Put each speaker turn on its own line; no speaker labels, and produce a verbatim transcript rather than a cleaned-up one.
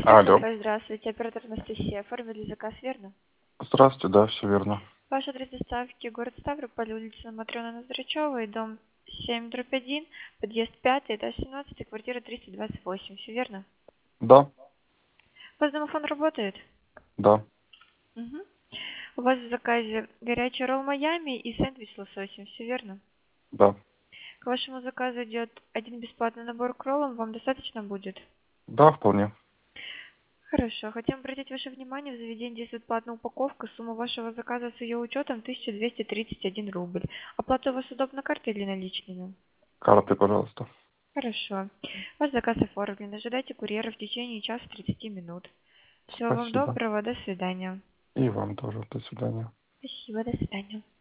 Алло.
Ставрополь, здравствуйте. Оператор Анастасия. Оформили заказ, верно?
Здравствуйте, да, все верно.
Ваш адрес доставки город Ставрополь, улица Матрёна Ноздрачёва, дом семь дробь один, подъезд пятый, этаж семнадцать, квартира триста двадцать восемь. Все верно?
Да,
У вас домофон работает?
да,
Угу. У вас в заказе горячий ролл Майами и сэндвич с лососем. Все верно?
да,
К вашему заказу идет один бесплатный набор к роллам. Вам достаточно будет?
да, вполне.
Хорошо. Хотим обратить ваше внимание, в заведении действует платная упаковка. Сумма вашего заказа с ее учетом тысяча двести тридцать один рубль. Оплата у вас удобна картой или наличными?
Карты, пожалуйста.
Хорошо. Ваш заказ оформлен. Ожидайте курьера в течение часа тридцати минут. Всего вам
Спасибо.
доброго. До свидания.
И вам тоже. До свидания.
Спасибо. До свидания.